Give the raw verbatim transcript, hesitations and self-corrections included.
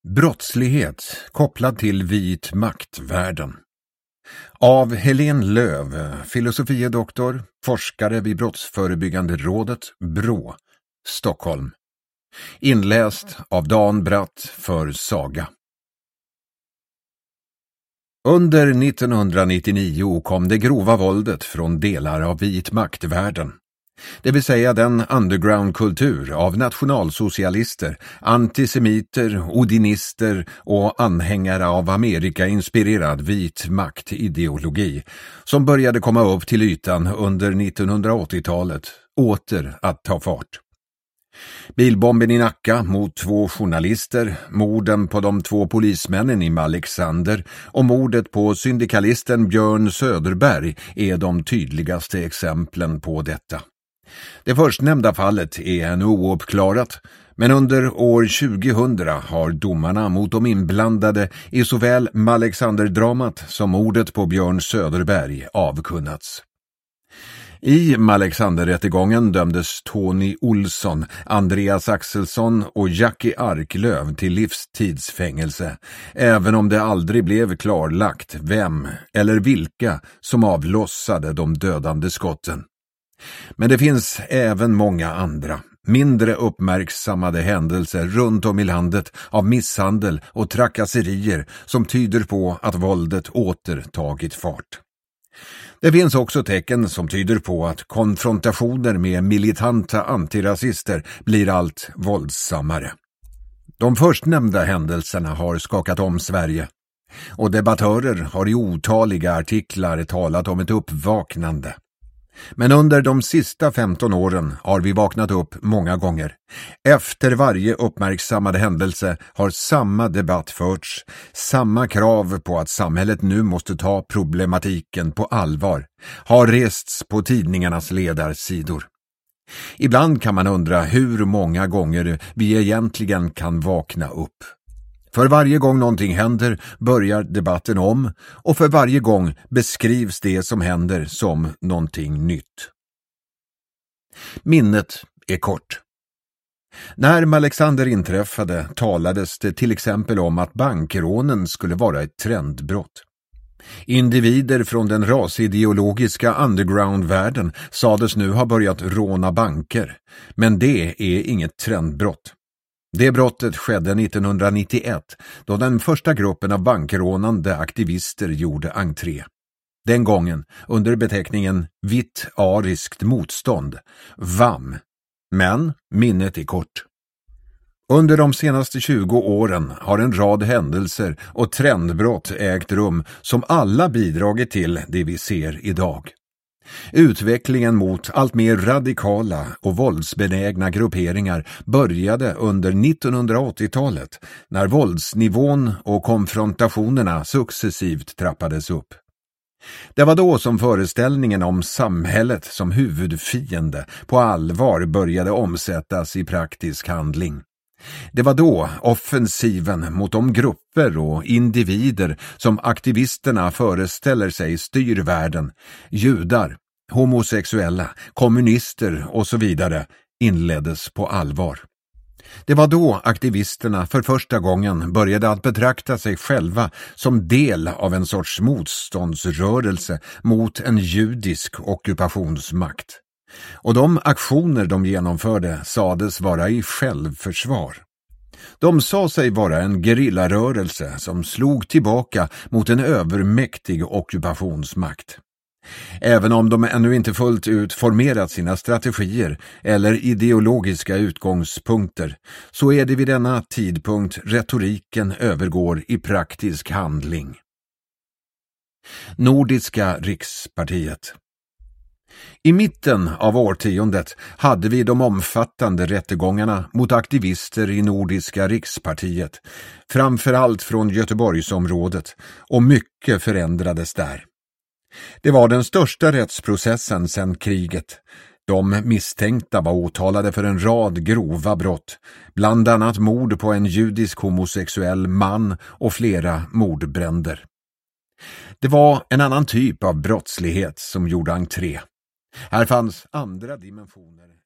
Brottslighet kopplad till vit maktvärlden. Av Helene Löv, filosofiedoktor, forskare vid Brottsförebyggande rådet, Brå, Stockholm. Inläst av Dan Bratt för Saga. Under nittonhundranittionio kom det grova våldet från delar av vit maktvärlden. Det vill säga den undergroundkultur av nationalsocialister, antisemiter, odinister och anhängare av Amerika-inspirerad vit maktideologi som började komma upp till ytan under nittonhundraåttiotalet åter att ta fart. Bilbomben i Nacka mot två journalister, morden på de två polismännen i Malexander och mordet på syndikalisten Björn Söderberg är de tydligaste exemplen på detta. Det förstnämnda fallet är ännu ouppklarat, men under år tjugohundra har domarna mot de inblandade i såväl Malexander-dramat som mordet på Björn Söderberg avkunnats. I Malexander-rättegången dömdes Tony Olsson, Andreas Axelsson och Jackie Arklöv till livstidsfängelse, även om det aldrig blev klarlagt vem eller vilka som avlossade de dödande skotten. Men det finns även många andra, mindre uppmärksammade händelser runt om i landet av misshandel och trakasserier som tyder på att våldet åter tagit fart. Det finns också tecken som tyder på att konfrontationer med militanta antirasister blir allt våldsammare. De förstnämnda händelserna har skakat om Sverige, och debattörer har i otaliga artiklar talat om ett uppvaknande. Men under de sista femton åren har vi vaknat upp många gånger. Efter varje uppmärksammade händelse har samma debatt förts, samma krav på att samhället nu måste ta problematiken på allvar har rests på tidningarnas ledarsidor. Ibland kan man undra hur många gånger vi egentligen kan vakna upp. För varje gång någonting händer börjar debatten om, och för varje gång beskrivs det som händer som någonting nytt. Minnet är kort. När Malexander inträffade talades det till exempel om att bankrånen skulle vara ett trendbrott. Individer från den rasideologiska undergroundvärlden sades nu ha börjat råna banker, men det är inget trendbrott. Det brottet skedde nittonhundranittioett då den första gruppen av bankrånande aktivister gjorde entré. Den gången under beteckningen Vitt ariskt motstånd, V A M. Men minnet är kort. Under de senaste tjugo åren har en rad händelser och trendbrott ägt rum som alla bidragit till det vi ser idag. Utvecklingen mot allt mer radikala och våldsbenägna grupperingar började under nittonhundraåttiotalet när våldsnivån och konfrontationerna successivt trappades upp. Det var då som föreställningen om samhället som huvudfiende på allvar började omsättas i praktisk handling. Det var då offensiven mot de grupper och individer som aktivisterna föreställer sig styr världen, judar, homosexuella, kommunister och så vidare, inleddes på allvar. Det var då aktivisterna för första gången började att betrakta sig själva som del av en sorts motståndsrörelse mot en judisk ockupationsmakt. Och de aktioner de genomförde sades vara i självförsvar. De sa sig vara en gerillarörelse som slog tillbaka mot en övermäktig ockupationsmakt. Även om de ännu inte fullt ut formerat sina strategier eller ideologiska utgångspunkter, så är det vid denna tidpunkt retoriken övergår i praktisk handling. Nordiska rikspartiet. I mitten av årtiondet hade vi de omfattande rättegångarna mot aktivister i Nordiska rikspartiet, framförallt från Göteborgsområdet, och mycket förändrades där. Det var den största rättsprocessen sedan kriget. De misstänkta var åtalade för en rad grova brott, bland annat mord på en judisk homosexuell man och flera mordbränder. Det var en annan typ av brottslighet som gjorde entré. Här fanns andra dimensioner.